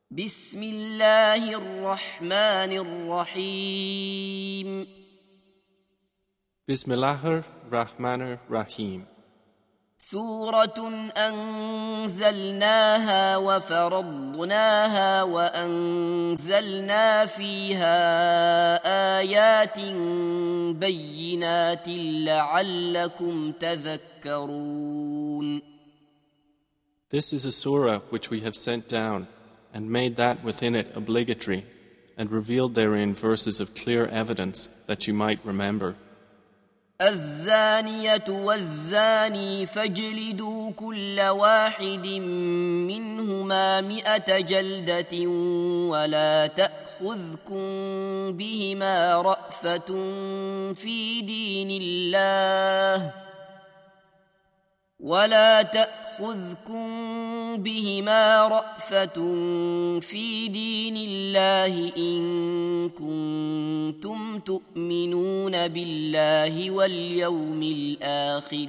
بسم الله الرحمن الرحيم Bismillahir Rahmanir Rahim. سورة أنزلناها وفرضناها وأنزلنا فيها آيات بينات لعلكم تذكرون. This is a surah which we have sent down and made that within it obligatory and revealed therein verses of clear evidence that you might remember. الزانية والزاني فاجلدوا كل واحد منهما 100 جلدة ولا تأخذكم بهما رأفة في دين الله إن كنتم تؤمنون بالله واليوم الآخر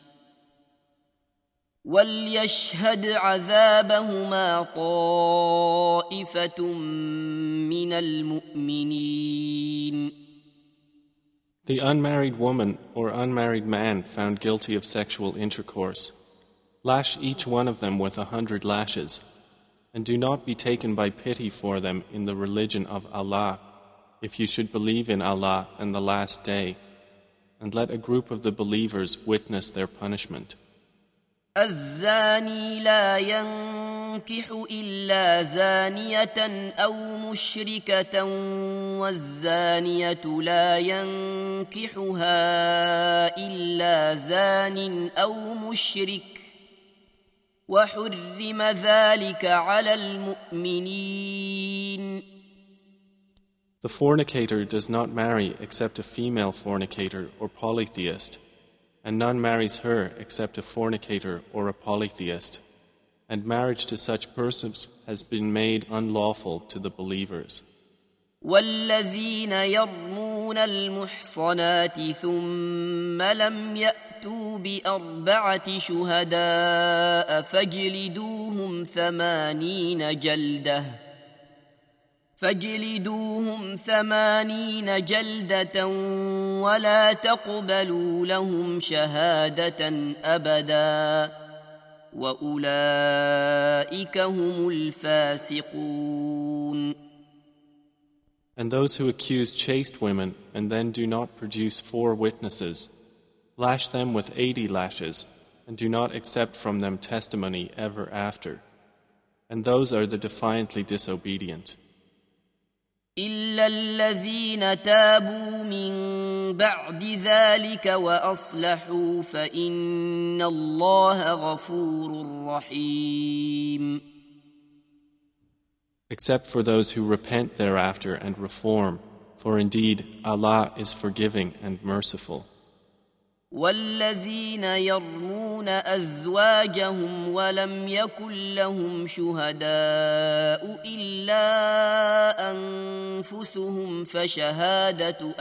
وليشهد عذابهما طائفة من المؤمنين. The unmarried woman or unmarried man found guilty of sexual intercourse, lash each one of them with 100 lashes, and do not be taken by pity for them in the religion of Allah, if you should believe in Allah and the last day, and let a group of the believers witness their punishment. الزاني لا ينكح إلا زانية أو مشركة والزانية لا ينكحها إلا زان أو مشرك وحرم ذلك على المؤمنين. The fornicator does not marry except a female fornicator or polytheist, and none marries her except a fornicator or a polytheist, and marriage to such persons has been made unlawful to the believers. والذين يرمون المحصنات ثم لم يأتوا ب4 شهداء فاجلدوهم 80 جلدة ولا تقبلوا لهم شهادة أبدا وأولئك هم الفاسقون. And those who accuse chaste women and then do not produce 4 witnesses, lash them with 80 lashes, and do not accept from them testimony ever after. And those are the defiantly disobedient. إلا الذين تابوا من بعد ذلك وأصلحوا فإن الله غفور رحيم. Except for those who repent thereafter and reform, for indeed Allah is forgiving and merciful. والذين يرمون أزواجهم ولم يكن لهم شهداء إلا أنفسهم فشهادة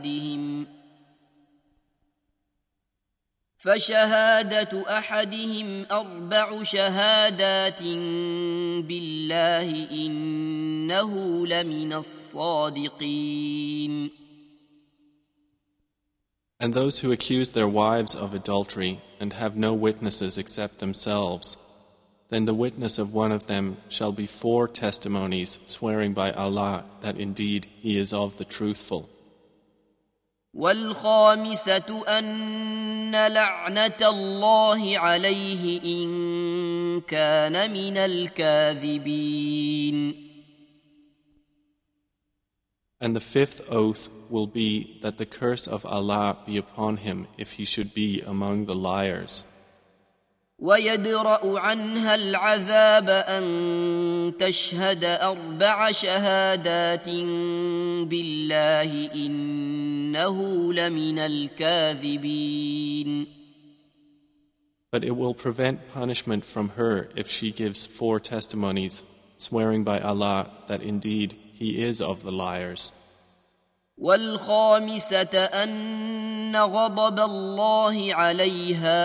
أحدهم 4 شهادات بالله إنه لمن الصادقين. And those who accuse their wives of adultery and have no witnesses except themselves, then the witness of one of them shall be 4 testimonies swearing by Allah that indeed he is of the truthful. والخامسة أن لعنة الله عليه إن كان من الكاذبين. And the 5th oath will be that the curse of Allah be upon him if he should be among the liars. ويدرأ عنها العذاب أن تشهد 4 شهادات بالله إنه لمن الكاذبين. But it will prevent punishment from her if she gives 4 testimonies, swearing by Allah that indeed he is of the liars. والخامسة أن غضب الله عليها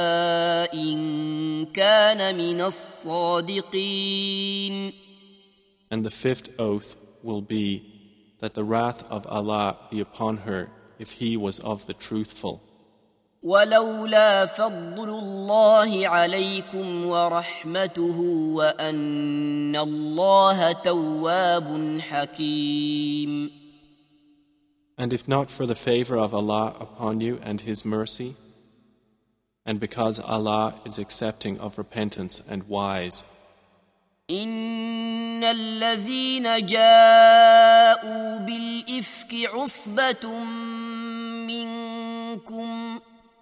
إن كان من الصادقين. And the fifth oath will be that the wrath of Allah be upon her if he was of the truthful. ولولا فضل الله عليكم ورحمته وأن الله تواب حكيم. And if not for the favor of Allah upon you and His mercy, and because Allah is accepting of repentance and wise, إن الذين جاءوا بالإفك عصبة منكم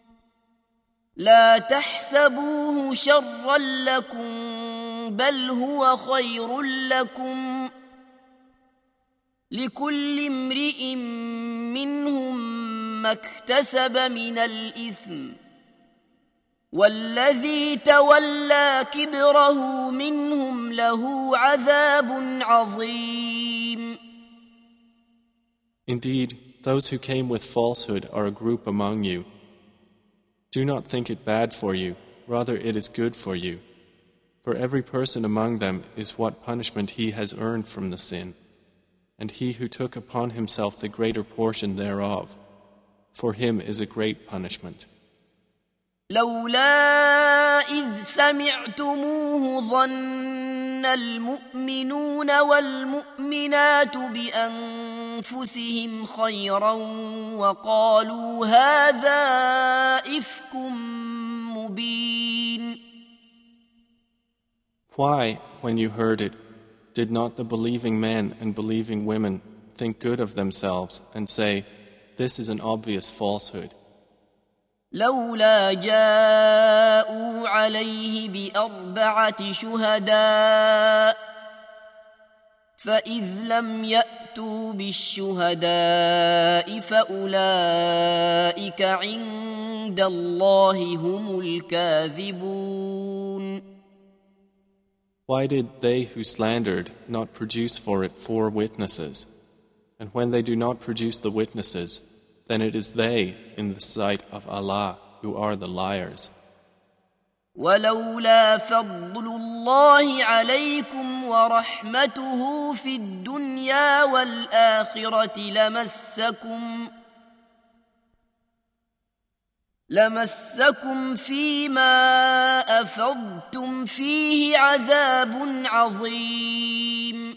لا تحسبوه شرا لكم بل هو خير لكم لكل امرئ منهم ما اكتسب من الإثم والذي تولى كبره منهم له عذاب عظيم. Indeed, those who came with falsehood are a group among you. Do not think it bad for you, rather it is good for you. For every person among them is what punishment he has earned from the sin, and he who took upon himself the greater portion thereof, for him is a great punishment. لولا إذ سمعتموه ظن المؤمنون والمؤمنات بأنفسهم خيرا وقالوا هذا إفك مبين. Why, when you heard it, did not the believing men and believing women think good of themselves and say, this is an obvious falsehood? لولا جاءوا عليه بأربعة شهداء فإذ لم يأتوا بالشهداء فأولئك عند الله هم الكاذبون. Why did they who slandered not produce for it 4 witnesses? And when they do not produce the witnesses, then it is they in the sight of Allah who are the liars. ولولا فضل الله عليكم ورحمته في الدنيا والآخرة لمسكم فيما أفضتم فيه عذاب عظيم.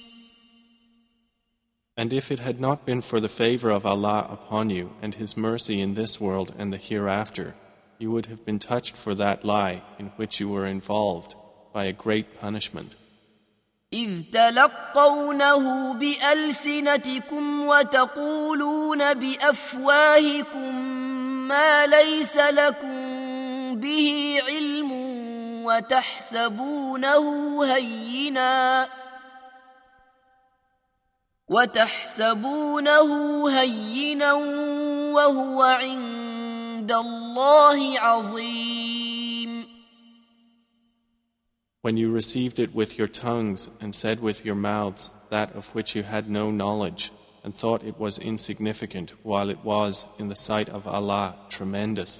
And if it had not been for the favor of Allah upon you and His mercy in this world and the hereafter, you would have been touched for that lie in which you were involved by a great punishment. إذ تلقونه بألسنتكم وتقولون بأفواهكم ما ليس لكم به علم وتحسبونه هينا وهو عند الله عظيم. When you received it with your tongues and said with your mouths that of which you had no knowledge and thought it was insignificant while it was in the sight of Allah tremendous.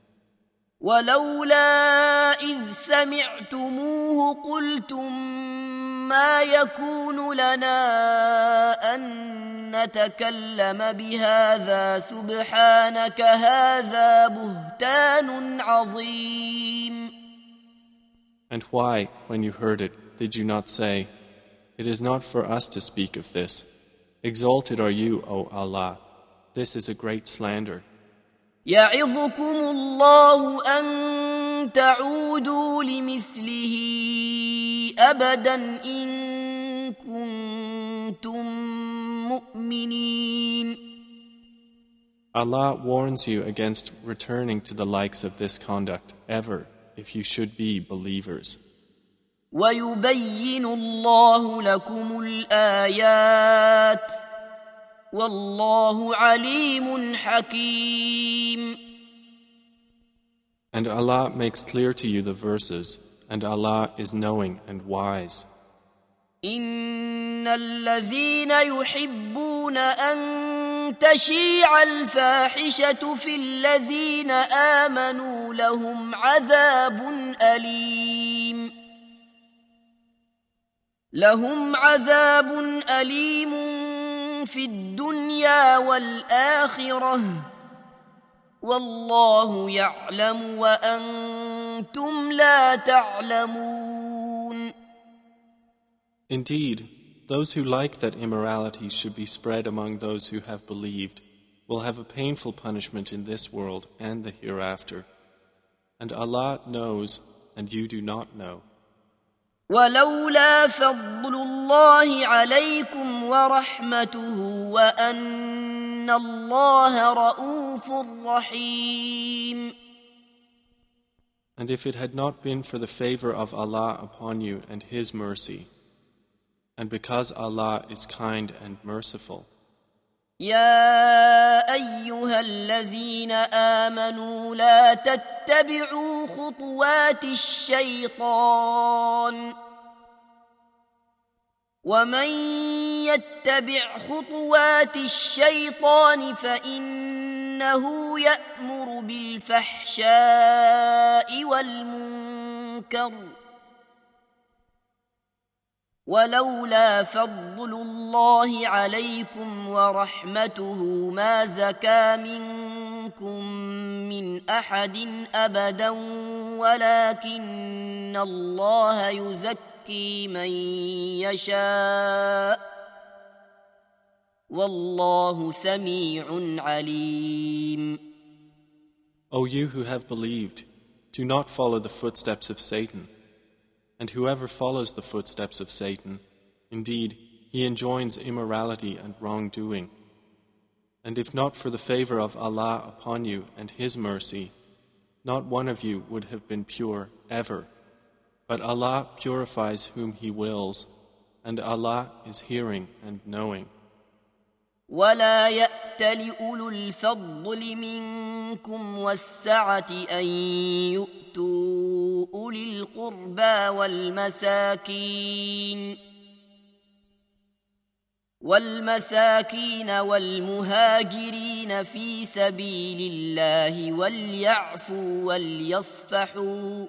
ولولا إذ سمعتموه قلتم ما يكون لنا أن نتكلم بهذا سبحانك هذا بهتان عظيم. And why, when you heard it, did you not say, it is not for us to speak of this. Exalted are you, O Allah. This is a great slander. يعظكم الله أن تعودوا لمثله أبدا إن كنتم مؤمنين. Allah warns you against returning to the likes of this conduct ever if you should be believers. ويبين الله لكم الآيات والله عليم حكيم. And Allah makes clear to you the verses, and Allah is knowing and wise. إن الذين يحبون أن تشيع الفاحشة في الذين آمنوا لهم عذاب أليم. لهم عذاب أليم في الدنيا والآخرة والله يعلم وأنتم لا تعلمون. Indeed, those who like that immorality should be spread among those who have believed will have a painful punishment in this world and the hereafter. And Allah knows, and you do not know. ولولا فضل الله عليكم ورحمته وأن الله رؤوف رحيم. And if it had not been for the favor of Allah upon you and His mercy, and because Allah is kind and merciful. يا أيها الذين آمنوا لا تتبعوا خطوات الشيطان ومن يتبع خطوات الشيطان فإنه يأمر بالفحشاء والمنكر ولولا فضل الله عليكم ورحمته ما زكى منكم من أحد أبدا ولكن الله يزكي من يشاء والله سميع عليم. O you who have believed, do not follow the footsteps of Satan. And whoever follows the footsteps of Satan, indeed, he enjoins immorality and wrongdoing. And if not for the favor of Allah upon you and His mercy, not one of you would have been pure ever. But Allah purifies whom He wills, and Allah is hearing and knowing. ولا يأت لأولو الفضل منكم والسعة أن يؤتوا أولي القربى والمساكين والمهاجرين في سبيل الله وليعفوا وليصفحوا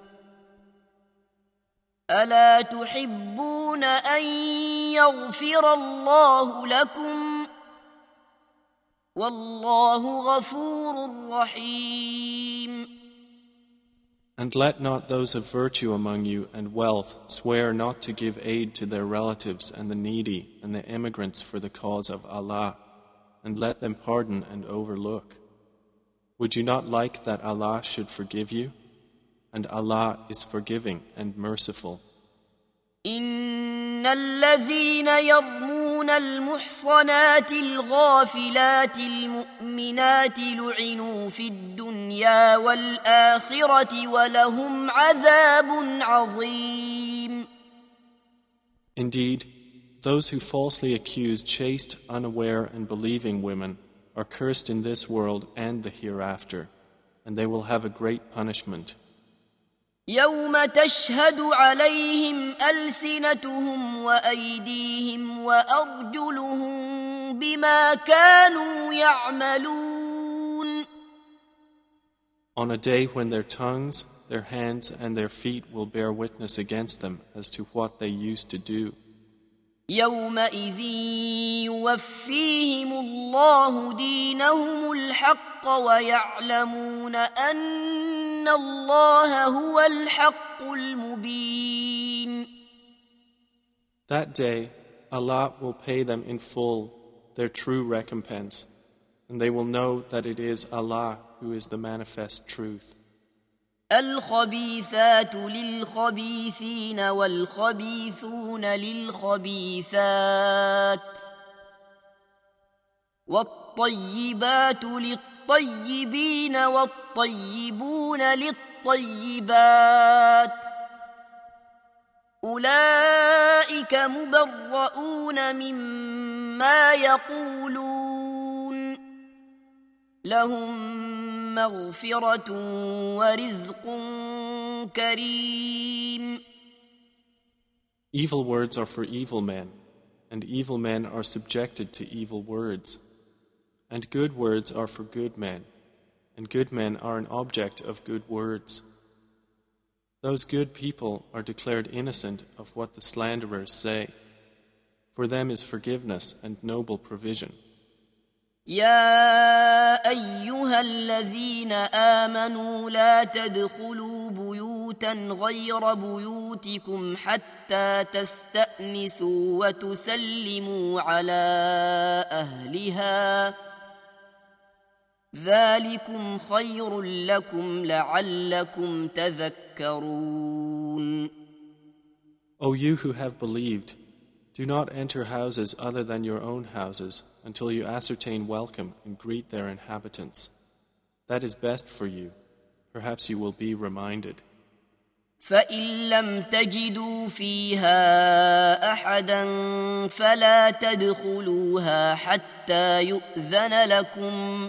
ألا تحبون أن يغفر الله لكم والله غفور رحيم. And let not those of virtue among you and wealth swear not to give aid to their relatives and the needy and the immigrants for the cause of Allah, and let them pardon and overlook. Would you not like that Allah should forgive you? And Allah is forgiving and merciful. إن الذين يرمون المحصنات الغافلات المؤمنات لعنوا في الدنيا والآخرة ولهم عذاب عظيم. Indeed, those who falsely accuse chaste, unaware and believing women are cursed in this world and the hereafter, and they will have a great punishment. يوم تشهد عليهم ألسنتهم وأيديهم وأرجلهم بما كانوا يعملون. On a day when their tongues, their hands and their feet will bear witness against them as to what they used to do. يومئذ يوفيهم الله دينهم الحق ويعلمون أن الله هو الحق المبين. That day, Allah will pay them in full their true recompense, and they will know that it is Allah who is the manifest truth. الخبيثات للخبيثين والخبيثون للخبيثات والطيبات للطيبين والطيبون للطيبات أولئك مبرؤون مما يقولون لهم مغفرة ورزق كريم. Evil words are for evil men, and evil men are subjected to evil words. And good words are for good men, and good men are an object of good words. Those good people are declared innocent of what the slanderers say. For them is forgiveness and noble provision. يا أيها الذين آمنوا لا تدخلوا بيوتا غير بيوتكم حتى تستأنسوا وتسلموا على أهلها ذلكم خير لكم لعلكم تذكرون. O you who have believed, do not enter houses other than your own houses until you ascertain welcome and greet their inhabitants. That is best for you. Perhaps you will be reminded. فإن لم تجدوا فيها أحدا فلا تدخلوها حتى يؤذن لكم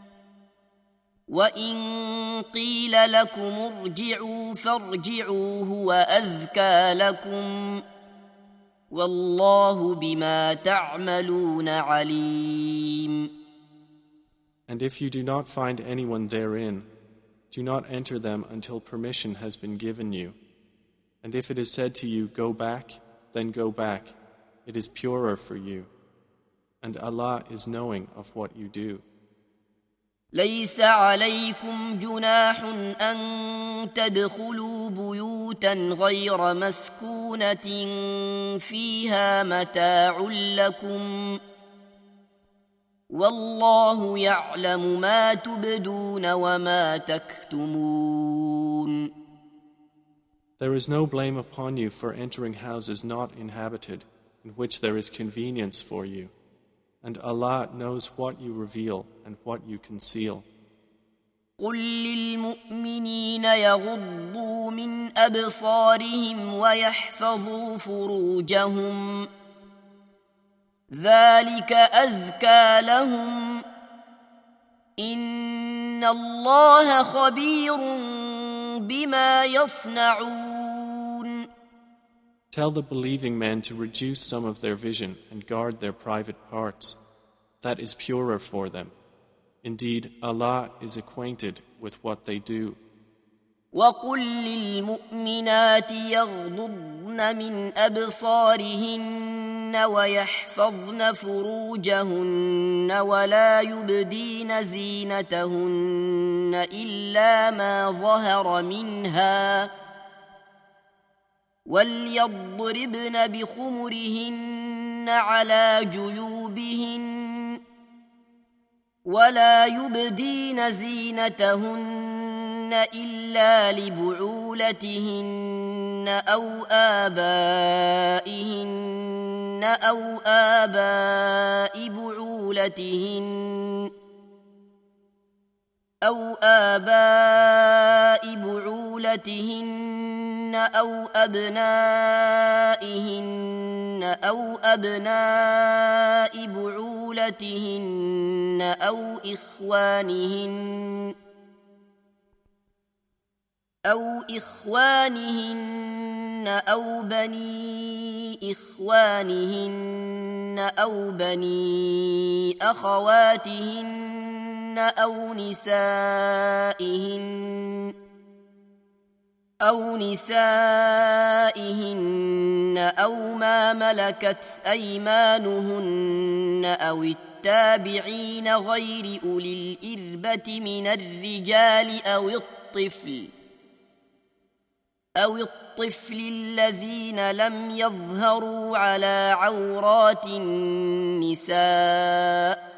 وإن قيل لكم ارجعوا فارجعوا هو أزكى لكم والله بما تعملون عليم. And if you do not find anyone therein, do not enter them until permission has been given you. And if it is said to you, go back, then go back. It is purer for you. And Allah is knowing of what you do. ليس عليكم جناح أن تدخلوا بيوتا غير مسكونة فيها متاع لكم والله يعلم ما تبدون وما تكتمون. There is no blame upon you for entering houses not inhabited, in which there is convenience for you. And Allah knows what you reveal and what you conceal. قل للمؤمنين يغضوا من أبصارهم ويحفظوا فروجهم ذلك أزكى لهم إن الله خبير بما يصنعون. Tell the believing men to reduce some of their vision and guard their private parts. That is purer for them. Indeed, Allah is acquainted with what they do. وَقُلْ لِلْمُؤْمِنَاتِ يَغْضُضْنَ مِنْ أَبْصَارِهِنَّ وَيَحْفَظْنَ فُرُوجَهُنَّ وَلَا يُبْدِينَ زِينَتَهُنَّ إِلَّا مَا ظَهَرَ مِنْهَا وَلْيَضْرِبْنَ بِخُمُرِهِنَّ عَلَى جُيُوبِهِنَّ ولا يبدين زينتهن إلا لبعولتهن أو آبائهن أو آباء بعولتهن أو أبنائهن أو أبناء بعولتهن أو إخوانهن أو بني إخوانهن أو بني أخواتهن أو نسائهن أو ما ملكت أيمانهن أو التابعين غير أولي الإربة من الرجال أو الطفل الذين لم يظهروا على عورات النساء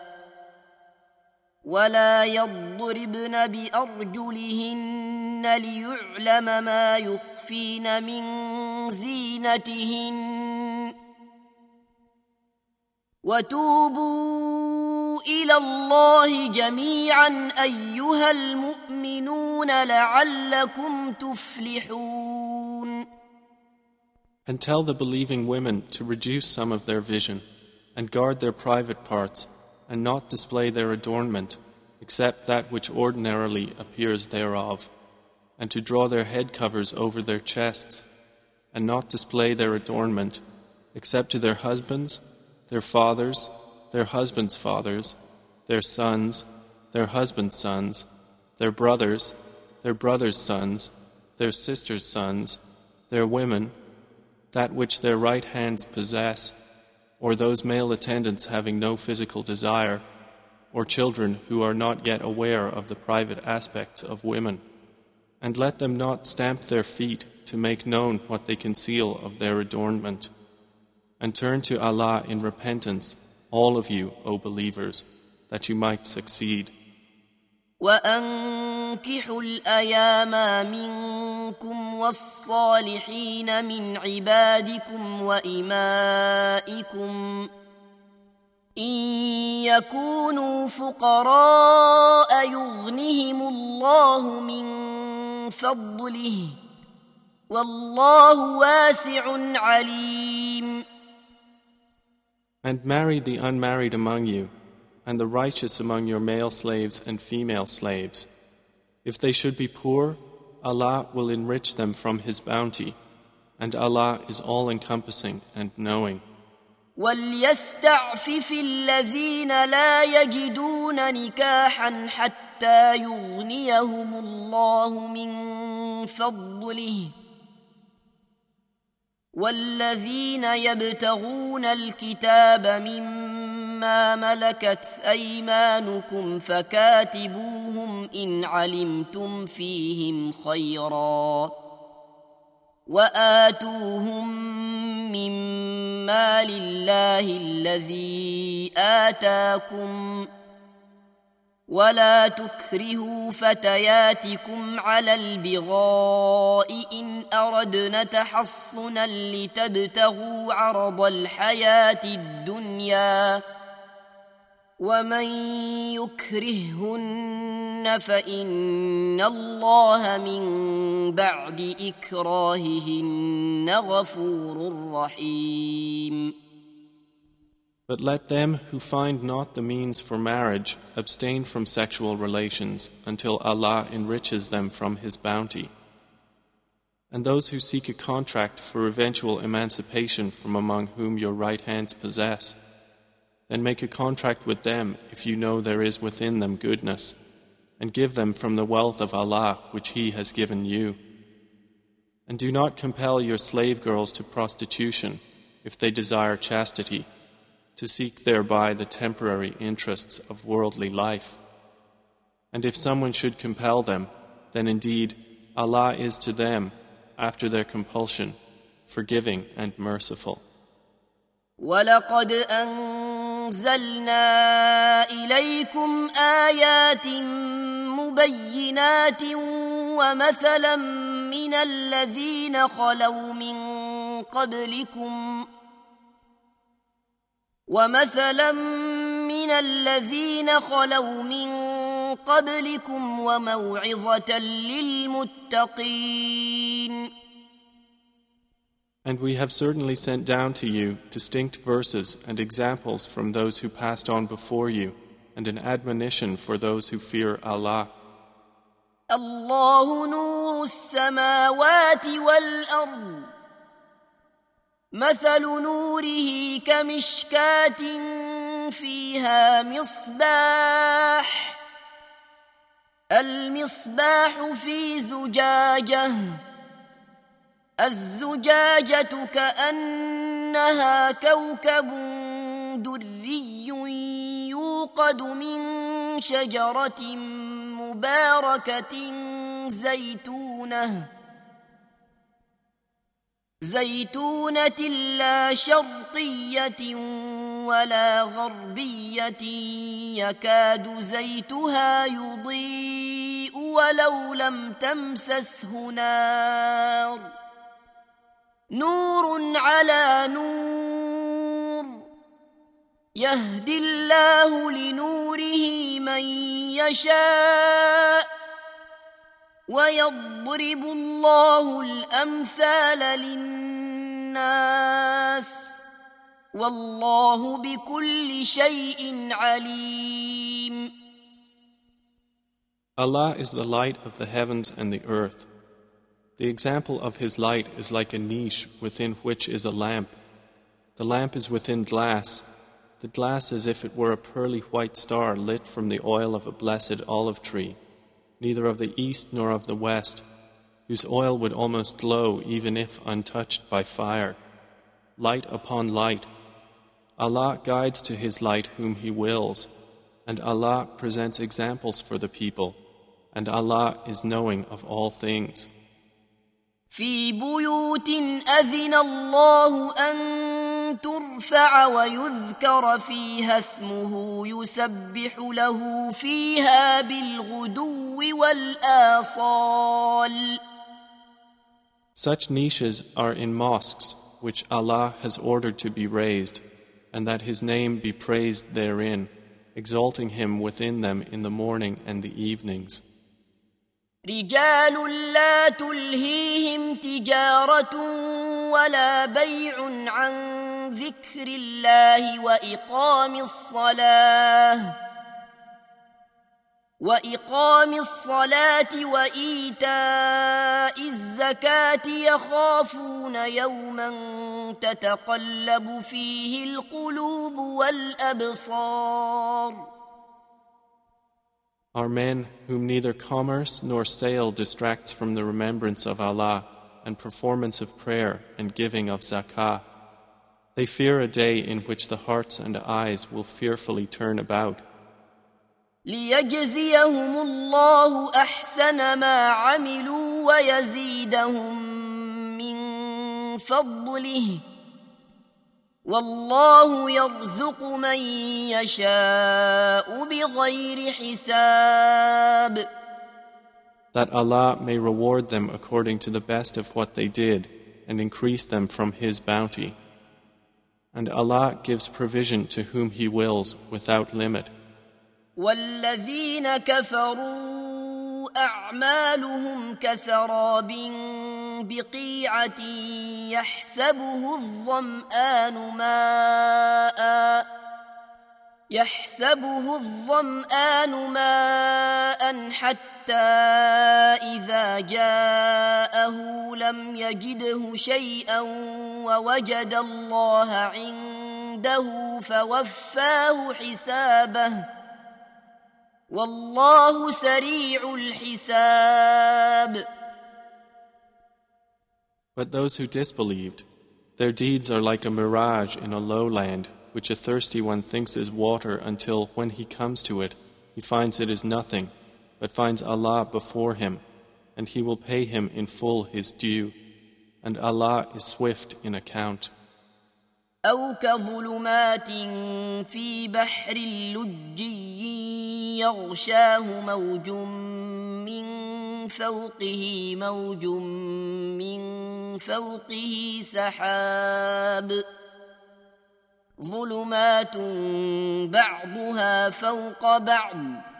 ولا يضربن بأرجلهن ليعلم ما يخفين من زينتهن وتوبوا إلى الله جميعا أيها المؤمنون لعلكم تفلحون. And tell the believing women to reduce some of their vision and guard their private parts and not display their adornment except that which ordinarily appears thereof, and to draw their head covers over their chests and not display their adornment except to their husbands, their fathers, their husbands' fathers, their sons, their husbands' sons, their brothers' sons, their sisters' sons, their women, that which their right hands possess, or those male attendants having no physical desire, or children who are not yet aware of the private aspects of women. And let them not stamp their feet to make known what they conceal of their adornment. And turn to Allah in repentance, all of you, O believers, that you might succeed. وأنكحوا الأيام منكم والصالحين من عبادكم وإمائكم إن يكونوا فقراء يغنهم الله من فضله والله واسع عليم. And marry the unmarried among you, and the righteous among your male slaves and female slaves. If they should be poor, Allah will enrich them from His bounty, and Allah is all-encompassing and knowing. وَلْيَسْتَعْفِفِ الَّذِينَ لَا يَجِدُونَ نِكَاحًا حَتَّى يُغْنِيَهُمُ اللَّهُ مِنْ فَضْلِهِ وَالَّذِينَ يَبْتَغُونَ الْكِتَابَ مِمَّا مَلَكَتْ أَيْمَانُكُمْ فَكَاتِبُوهُمْ إِنْ عَلِمْتُمْ فِيهِمْ خَيْرًا وَآتُوهُمْ مِمَّا لِلَّهِ الَّذِي آتَاكُمْ وَلَا تُكْرِهُوا فَتَيَاتِكُمْ عَلَى الْبِغَاءِ إِنْ أَرَدْنَ تَحَصُّنًا لِتَبْتَغُوا عَرَضَ الْحَيَاةِ الدُّنْيَا وَمَنْ يُكْرِههُّنَّ فَإِنَّ اللَّهَ مِنْ بَعْدِ إِكْرَاهِهِنَّ غَفُورٌ رَحِيمٌ. But let them who find not the means for marriage abstain from sexual relations until Allah enriches them from His bounty. And those who seek a contract for eventual emancipation from among whom your right hands possess, then make a contract with them if you know there is within them goodness, and give them from the wealth of Allah which He has given you. And do not compel your slave girls to prostitution if they desire chastity, to seek thereby the temporary interests of worldly life. And if someone should compel them, then indeed Allah is to them, after their compulsion, forgiving and merciful. وَلَقَدْ أَنزَلْنَا إِلَيْكُمْ آيَاتٍ مُبَيِّنَاتٍ وَمَثَلًا مِنَ الَّذِينَ خَلَوْا مِنْ قَبْلِكُمْ وَمَوْعِظَةً لِلْمُتَّقِينَ. And we have certainly sent down to you distinct verses and examples from those who passed on before you, and an admonition for those who fear Allah. الله نور السماوات والأرض مثل نوره كمشكاة فيها مصباح المصباح في زجاجة الزجاجة كأنها كوكب دري يوقد من شجرة مباركة زيتونة لا شرقية ولا غربية يكاد زيتها يضيء ولو لم تمسسه نار نور على نور يهدي الله لنوره من يشاء ويضرب الله الأمثال للناس والله بكل شيء عليم. Allah is the light of the heavens and the earth. The example of His light is like a niche within which is a lamp. The lamp is within glass, the glass as if it were a pearly white star lit from the oil of a blessed olive tree, neither of the east nor of the west, whose oil would almost glow even if untouched by fire, light upon light. Allah guides to His light whom He wills, and Allah presents examples for the people, and Allah is knowing of all things. في بيوت أذن الله أن ترفع ويذكر فيها اسمه يسبح له فيها بالغدو والآصال. Such niches are in mosques which Allah has ordered to be raised, and that His name be praised therein, exalting Him within them in the morning and the evenings. رجال لا تلهيهم تجارة ولا بيع عن ذكر الله وإقام الصلاة وإيتاء الزكاة يخافون يوما تتقلب فيه القلوب والأبصار. Are men whom neither commerce nor sale distracts from the remembrance of Allah and performance of prayer and giving of zakah. They fear a day in which the hearts and eyes will fearfully turn about. ليجزيهم الله أحسن ما عملوا ويزيدهم من فضله والله يرزق من يشاء بغير حساب. That Allah may reward them according to the best of what they did and increase them from His bounty. And Allah gives provision to whom He wills without limit. والذين كفروا أعمالهم كسراب بقيعة يحسبه الظمآن ماء حتى إذا جاءه لم يجده شيئا ووجد الله عنده فوفاه حسابه والله سريع الحساب. But those who disbelieved, their deeds are like a mirage in a lowland, which a thirsty one thinks is water until, when he comes to it, he finds it is nothing, but finds Allah before him, and He will pay him in full his due, and Allah is swift in account. أو كظلمات في بحر لجي يغشاه موج من فوقه موج من فوقه سحاب ظلمات بعضها فوق بعض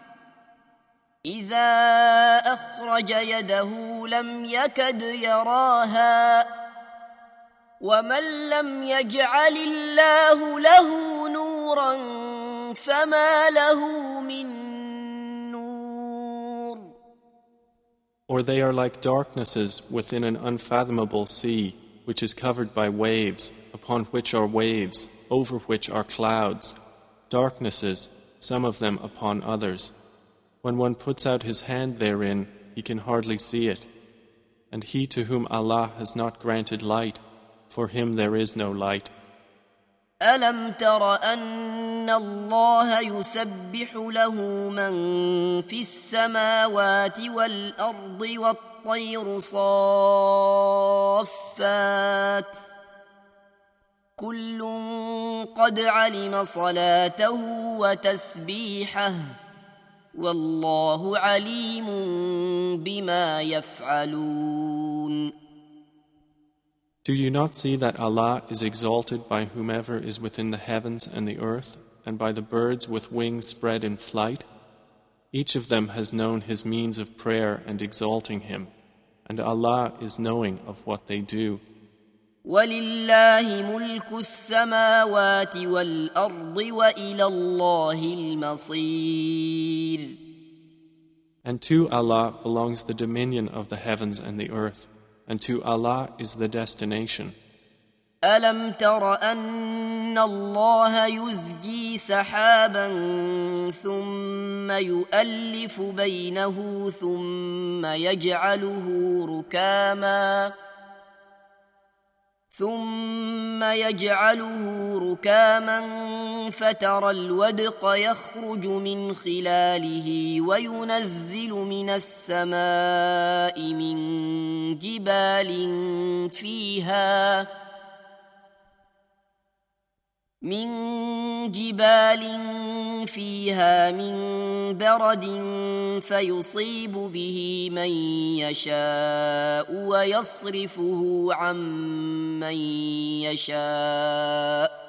إذا أخرج يده لم يكد يراها ومن لم يجعل الله له نورا فما له من نور. Or they are like darknesses within an unfathomable sea, which is covered by waves, upon which are waves, over which are clouds, darknesses, some of them upon others. When one puts out his hand therein, he can hardly see it. And he to whom Allah has not granted light, for him there is no light. ألم تر أن الله يسبح له من في السماوات والأرض والطير صافات كل قد علم صلاته وتسبيحه والله عليم بما يفعلون. Do you not see that Allah is exalted by whomever is within the heavens and the earth, and by the birds with wings spread in flight? Each of them has known his means of prayer and exalting Him, and Allah is knowing of what they do. وَلِلَّهِ مُلْكُ السَّمَاوَاتِ وَالْأَرْضِ وَإِلَى اللَّهِ الْمَصِيرُ. And to Allah belongs the dominion of the heavens and the earth, and to Allah is the destination. ألم تر أن الله يزجي سحابا ثم يؤلف بينه ثم يجعله ركاما فترى الودق يخرج من خلاله وينزل من السماء من جبال فيها من برد فيصيب به من يشاء ويصرفه عن من يشاء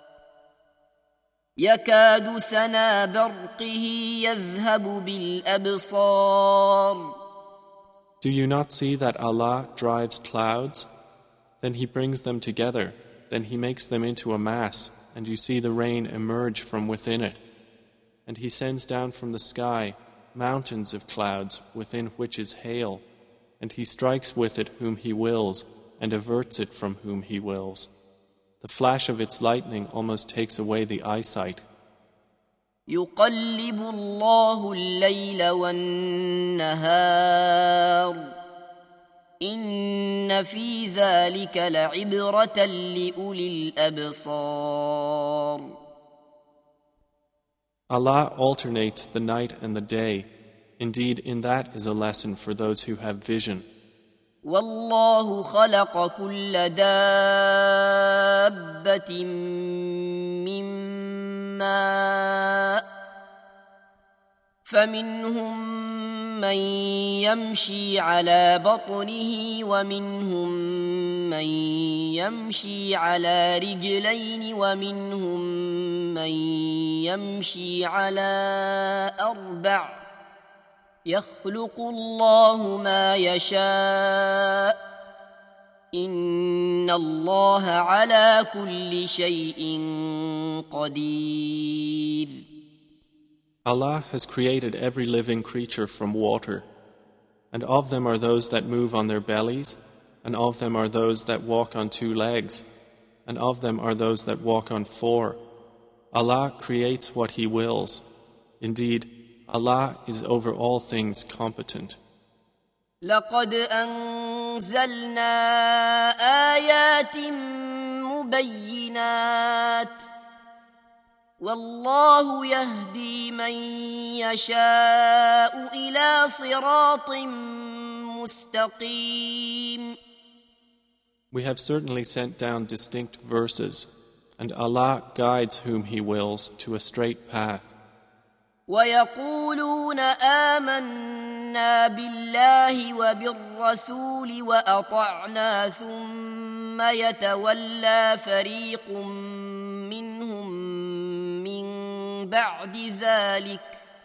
يكاد سنا برقه يذهب بالأبصار. Do you not see that Allah drives clouds? Then He brings them together, then He makes them into a mass, and you see the rain emerge from within it. And He sends down from the sky mountains of clouds within which is hail, and He strikes with it whom He wills and averts it from whom He wills. The flash of its lightning almost takes away the eyesight. يقلب الله الليل والنهار إن في ذلك لعبرة لأولي الأبصار. Allah alternates the night and the day. Indeed, in that is a lesson for those who have vision. والله خلق كل دابة من ماء فمنهم من يمشي على بطنه ومنهم من يمشي على رجلين ومنهم من يمشي على أربع يخلق الله ما يشاء إن الله على كل شيء قدير. Allah has created every living creature from water, and of them are those that move on their bellies, and of them are those that walk on 2 legs, and of them are those that walk on 4. Allah creates what He wills. Indeed, Allah is over all things competent. لقد أنزلنا آيات مبينات والله يهدي من يشاء إلى صراط مستقيم. We have certainly sent down distinct verses, and Allah guides whom He wills to a straight path. ويقولون آمنا بالله وبالرسول وأطعنا ثم يتولى فريق منهم من بعد ذلك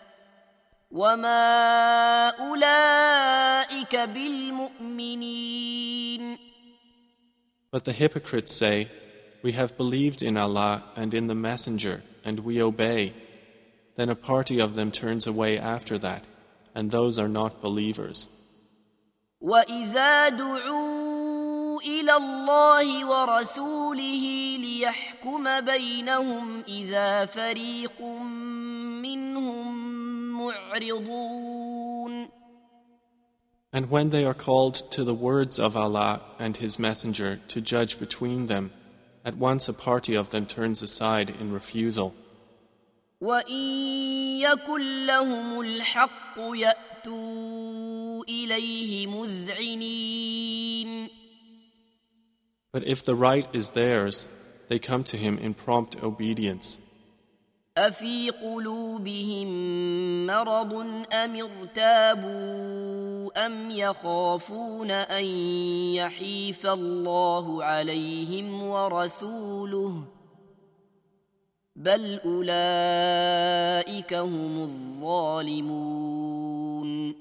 وما أولئك بالمؤمنين. But the hypocrites say, "We have believed in Allah and in the Messenger, and we obey." Then a party of them turns away after that, and those are not believers. وَإِذَا دُعُوا إِلَى اللَّهِ وَرَسُولِهِ لِيَحْكُمَ بَيْنَهُمْ إِذَا فَرِيقٌ مِّنْهُمْ مُعْرِضُونَ. And when they are called to the words of Allah and His Messenger to judge between them, at once a party of them turns aside in refusal. وَإِن يَكُن لَّهُمُ الْحَقُّ يَأْتُوا إِلَيْهِ مُذْعِنِينَ. But if the right is theirs, they come to Him in prompt obedience. أَفِي قُلُوبِهِم مَّرَضٌ أَمِ ارْتَابُوا أَمْ يَخَافُونَ أَن يَحِيفَ اللَّهُ عَلَيْهِمْ وَرَسُولُهُ بل أولئك هم الظالمون.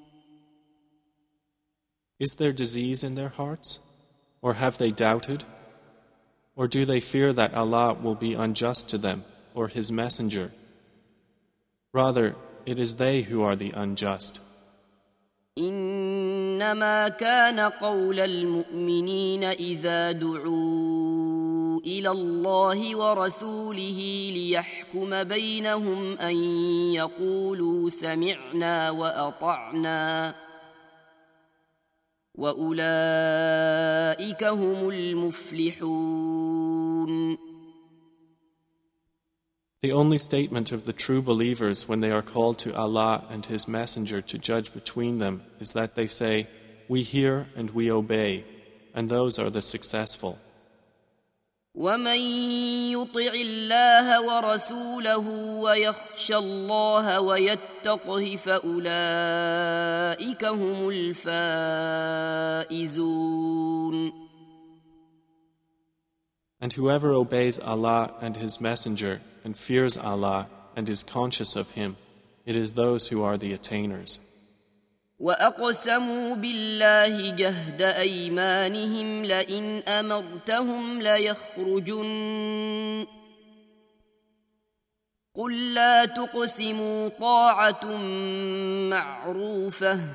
Is there disease in their hearts? Or have they doubted? Or do they fear that Allah will be unjust to them or His Messenger? Rather, it is they who are the unjust. إنما كان قول المؤمنين إذا دعوا إلى الله ورسوله ليحكم بينهم أن يقولوا سمعنا وأطعنا وأولئك هم المفلحون. The only statement of the true believers when they are called to Allah and His Messenger to judge between them is that they say, "We hear and we obey," and those are the successful. ومن يطع الله ورسوله ويخشى الله ويتقه فأولئك هم الفائزون. And whoever obeys Allah and His Messenger and fears Allah and is conscious of Him, it is those who are the attainers. وأقسموا بالله جهد أيمانهم لئن أمرتهم ليخرجن قل لا تقسموا طاعة معروفة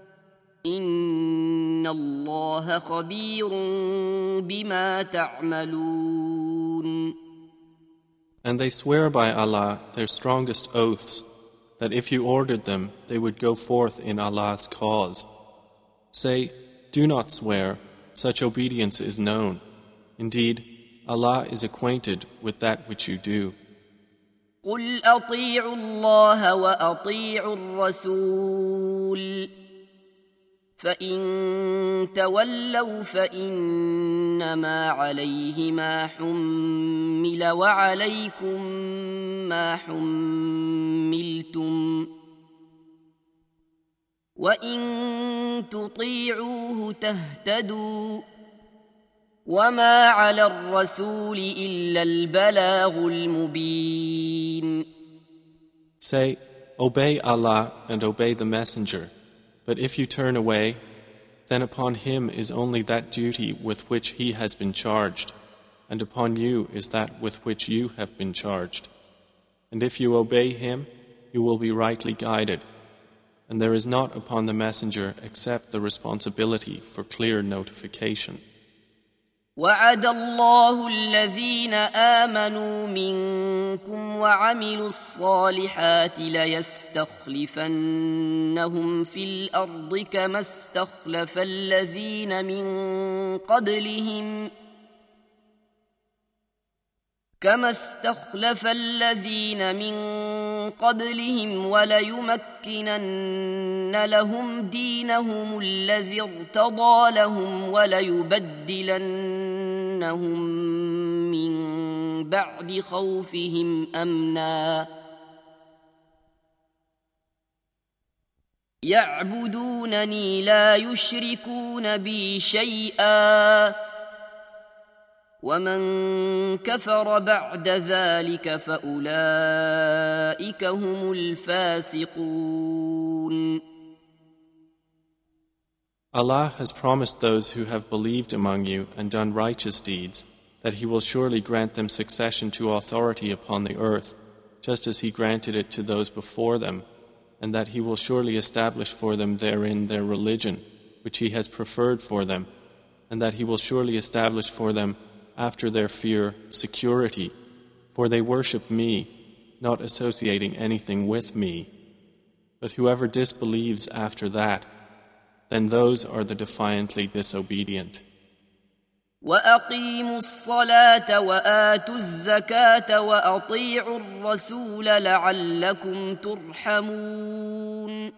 إن الله خبير بما تعملون. And they swear by Allah their strongest oaths, that if you ordered them, they would go forth in Allah's cause. Say, do not swear, such obedience is known. Indeed, Allah is acquainted with that which you do. قل أطيعوا الله وأطيعوا الرسول فإن تولوا فإنما عليه ما حمل وعليكم ما حملتم وإن تطيعوه تهتدوا وما على الرسول إلا البلاغ المبين. Say, obey Allah and obey the Messenger. But if you turn away, then upon him is only that duty with which he has been charged, and upon you is that with which you have been charged. And if you obey him, you will be rightly guided. And there is not upon the Messenger except the responsibility for clear notification. وعد الله الذين آمنوا منكم وعملوا الصالحات ليستخلفنهم في الأرض كما استخلف الذين من قبلهم وليمكنن لهم دينهم الذي ارتضى لهم وليبدلنهم من بعد خوفهم أمنا يعبدونني لا يشركون بي شيئا ومن كفر بعد ذلك فأولئك هم الفاسقون. Allah has promised those who have believed among you and done righteous deeds that He will surely grant them succession to authority upon the earth, just as He granted it to those before them, and that He will surely establish for them therein their religion, which He has preferred for them, and that He will surely establish for them after their fear, security, for they worship me, not associating anything with me. But whoever disbelieves after that, then those are the defiantly disobedient. وَأَقِيمُوا الصَّلَاةَ وَآتُوا الزَّكَاةَ وَأَطِيعُوا الرَّسُولَ لَعَلَّكُمْ تُرْحَمُونَ.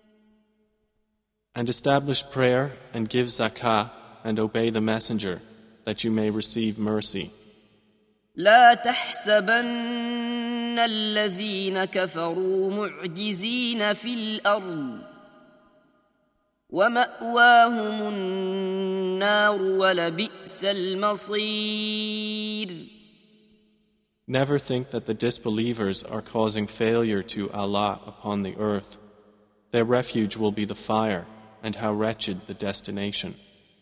And establish prayer and give zakah and obey the Messenger, that you may receive mercy. لا تحسبن الذين كفروا معجزين في الأرض ومأواهم النار ولبئس المصير. Never think that the disbelievers are causing failure to Allah upon the earth. Their refuge will be the fire, and how wretched the destination.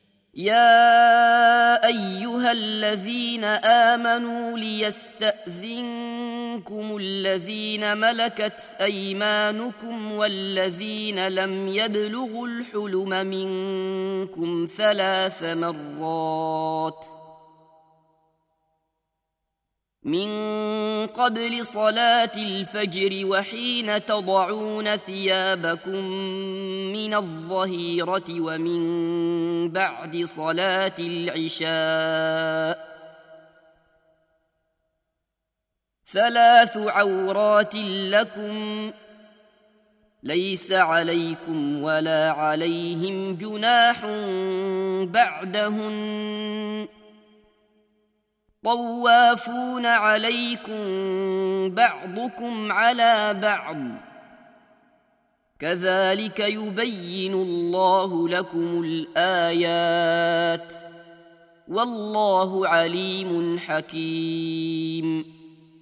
يا أيها الذين آمنوا ليستأذنكم الذين ملكت أيمانكم والذين لم يبلغوا الحلم منكم 3 مرات من قبل صلاة الفجر وحين تضعون ثيابكم من الظهيرة ومن بعد صلاة العشاء 3 عورات لكم ليس عليكم ولا عليهم جناح بعدهن طوافون عليكم بعضكم على بعض كذلك يبين الله لكم الآيات والله عليم حكيم.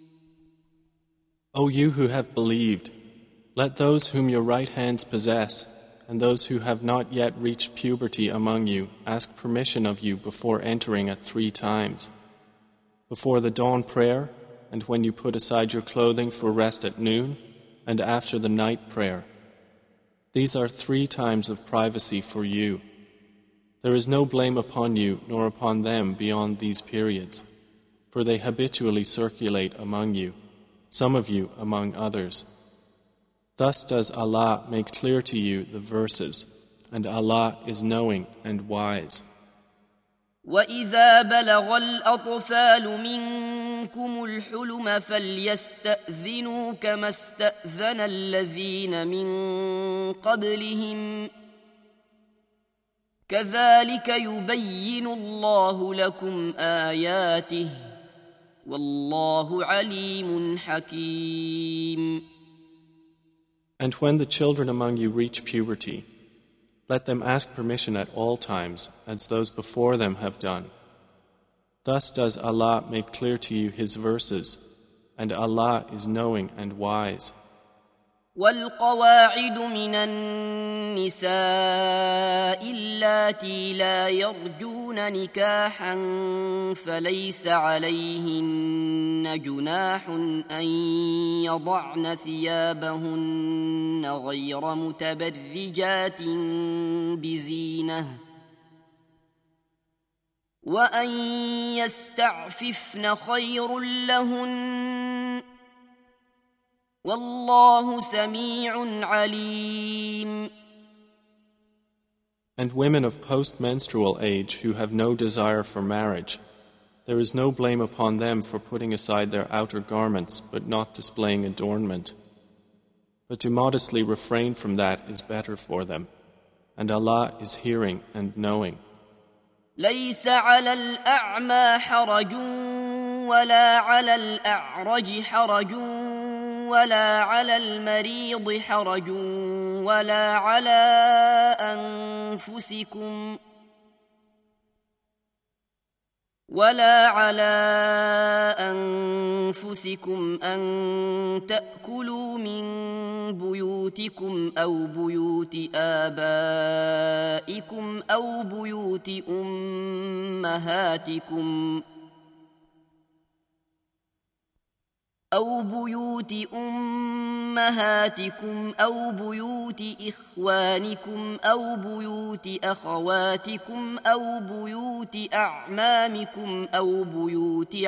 O you who have believed, let those whom your right hands possess and those who have not yet reached puberty among you ask permission of you before entering at 3 times. Before the dawn prayer, and when you put aside your clothing for rest at noon, and after the night prayer. These are 3 times of privacy for you. There is no blame upon you nor upon them beyond these periods, for they habitually circulate among you, some of you among others. Thus does Allah make clear to you the verses, and Allah is knowing and wise. وَإِذَا بَلَغَ الْأَطْفَالُ مِنكُمُ الْحُلُمَ فَلْيَسْتَأْذِنُوا كَمَا اسْتَأْذَنَ الَّذِينَ مِن قَبْلِهِمْ كَذَلِكَ يُبَيِّنُ اللَّهُ لَكُمْ آيَاتِهِ وَاللَّهُ عَلِيمٌ حَكِيمٌ. And when the children among you reach puberty, let them ask permission at all times, as those before them have done. Thus does Allah make clear to you His verses, and Allah is knowing and wise. والقواعد من النساء اللاتي لا يرجون نكاحا فليس عليهن جناح أن يضعن ثيابهن غير متبرجات بزينة وأن يستعففن خير لهن والله سميع عليم. And women of post-menstrual age who have no desire for marriage, there is no blame upon them for putting aside their outer garments but not displaying adornment. But to modestly refrain from that is better for them, and Allah is hearing and knowing. ليس على الأعمى حرج ولا على الأعرج حرج ولا على المريض حرج ولا على أنفسكم أن تأكلوا من بيوتكم أو بيوت آبائكم أو بيوت أمهاتكم أو بيوت إخوانكم أو بيوت أخواتكم أو بيوت أعمامكم أو بيوت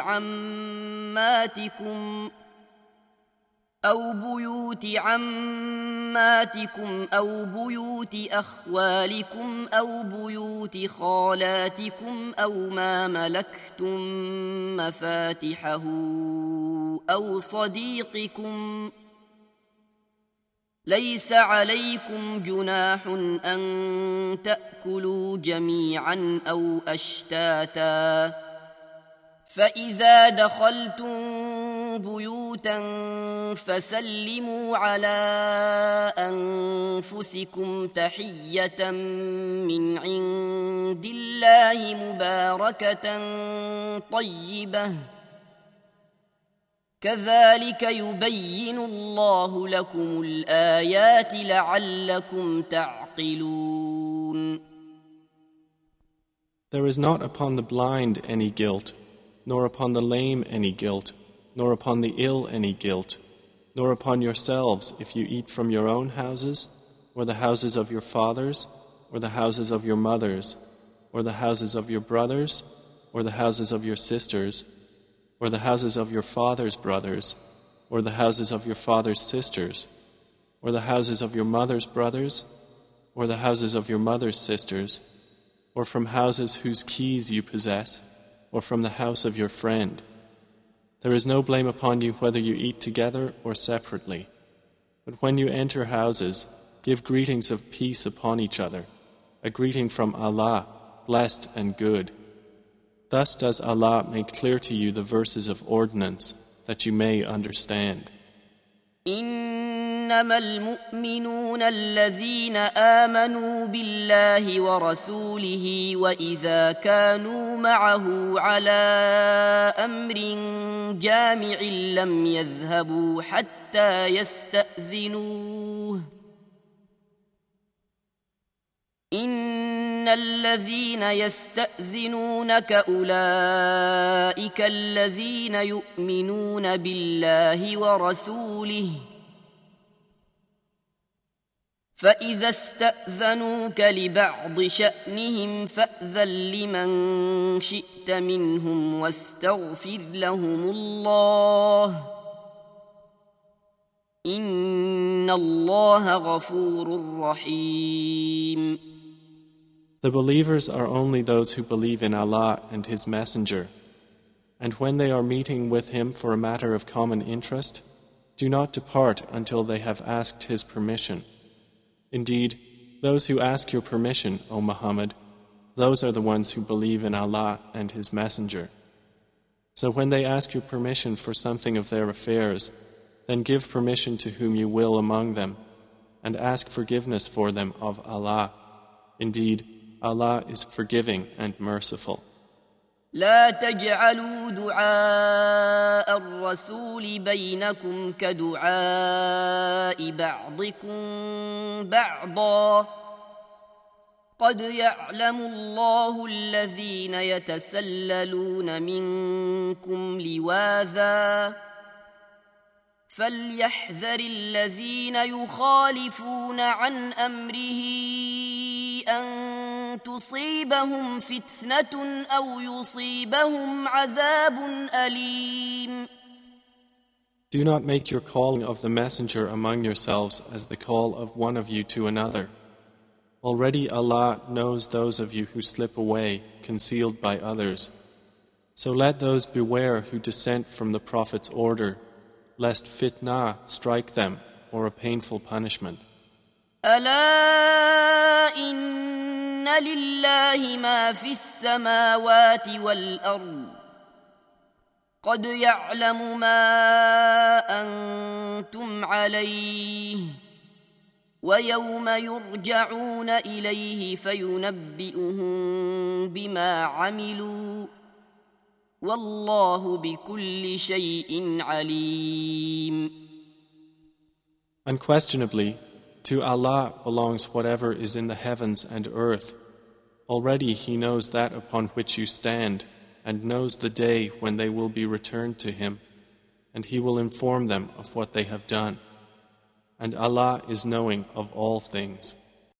عماتكم أو بيوت أخوالكم أو بيوت خالاتكم أو ما ملكتم مفاتحه أو صديقكم ليس عليكم جناح أن تأكلوا جميعا أو أشتاتا فإذا دخلتم بيوتا فسلموا على أنفسكم تحية من عند الله مباركة طيبة كذلك يبين الله لكم الآيات لعلكم تعقلون. There is not upon the blind any guilt, nor upon the lame any guilt, nor upon the ill any guilt, nor upon yourselves if you eat from your own houses, or the houses of your fathers, or the houses of your mothers, or the houses of your brothers, or the houses of your sisters, or the houses of your father's brothers, or the houses of your father's sisters, or the houses of your mother's brothers, or the houses of your mother's sisters, or from houses whose keys you possess, or from the house of your friend. There is no blame upon you whether you eat together or separately. But when you enter houses, give greetings of peace upon each other, a greeting from Allah, blessed and good. Thus does Allah make clear to you the verses of ordinance, that you may understand. إنما المؤمنون الذين آمنوا بالله ورسوله وإذا كانوا معه على أمر جامع لم يذهبوا حتى يستأذنوه إن الذين يستأذنونك أولئك الذين يؤمنون بالله ورسوله فإذا استأذنوك لبعض شأنهم فأذن لمن شئت منهم واستغفر لهم الله إن الله غفور رحيم. The believers are only those who believe in Allah and His Messenger. And when they are meeting with Him for a matter of common interest, do not depart until they have asked His permission. Indeed, those who ask your permission, O Muhammad, those are the ones who believe in Allah and His Messenger. So when they ask your permission for something of their affairs, then give permission to whom you will among them, and ask forgiveness for them of Allah. Indeed, Allah is forgiving and merciful. لا تجعلوا دعاء الرسول بينكم كدعاء بعضكم بعضا قد يعلم الله الذين يتسللون منكم لواذا فليحذر الذين يخالفون عن أمره أن تصيبهم فتنة أو يصيبهم عذاب أليم. Do not make your calling of the messenger among yourselves as the call of one of you to another. Already Allah knows those of you who slip away, concealed by others. So let those beware who dissent from the Prophet's order, lest fitna strike them or a painful punishment. ألا إن لله ما في السماوات والأرض قد يعلم ما أنتم عليه ويوم يرجعون إليه فينبئهم بما عملوا والله بكل شيء عليم. Unquestionably, to Allah belongs whatever is in the heavens and earth. Already He knows that upon which you stand, and knows the day when they will be returned to Him, and He will inform them of what they have done. And Allah is knowing of all things.